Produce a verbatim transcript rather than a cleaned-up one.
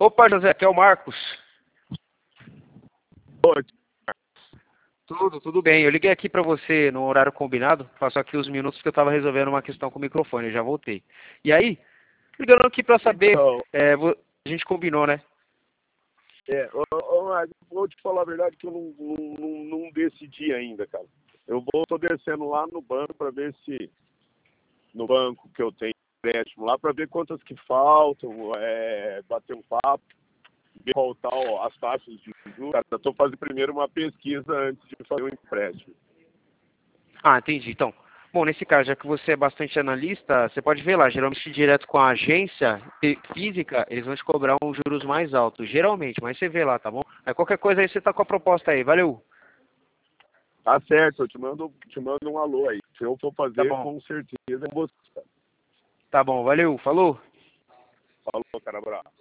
Opa, José, aqui é o Marcos. Oi. Tudo, tudo bem. Eu liguei aqui para você no horário combinado. Faço aqui os minutos que eu estava resolvendo uma questão com o microfone. Eu já voltei. E aí, ligando aqui para saber, Então, é, vo- a gente combinou, né? é, ô, ô, Marcos, vou te falar a verdade que eu não, não, não, não decidi ainda, cara. Eu vou, tô descendo lá no banco para ver se, no banco que eu tenho empréstimo lá, para ver quantas que faltam, é, bater um papo, ver qual tal as taxas de juros. Cara, eu tô fazendo primeiro uma pesquisa antes de fazer o empréstimo. Ah, entendi. Então, bom, nesse caso, já que você é bastante analista, você pode ver lá, geralmente direto com a agência fí- física, eles vão te cobrar uns juros mais altos, geralmente, mas você vê lá, tá bom? Aí qualquer coisa aí você tá com a proposta aí, valeu? Tá certo, eu te mando, te mando um alô aí. Se eu for Tá fazer, bom, com certeza eu vou. tá bom, valeu, falou? Falou, cara, abraço.